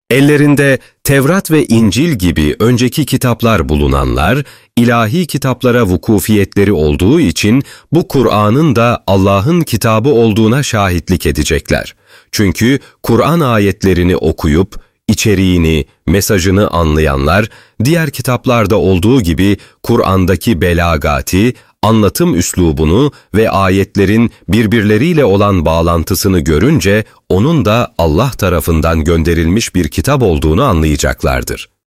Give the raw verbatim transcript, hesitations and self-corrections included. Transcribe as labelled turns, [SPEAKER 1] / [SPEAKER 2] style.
[SPEAKER 1] Ellerinde Tevrat ve İncil gibi önceki kitaplar bulunanlar, ilahi kitaplara vukufiyetleri olduğu için bu Kur'an'ın da Allah'ın kitabı olduğuna şahitlik edecekler. Çünkü Kur'an ayetlerini okuyup, içeriğini, mesajını anlayanlar, diğer kitaplarda olduğu gibi Kur'an'daki belagati, anlatım üslubunu ve ayetlerin birbirleriyle olan bağlantısını görünce, onun da Allah tarafından gönderilmiş bir kitap olduğunu anlayacaklardır.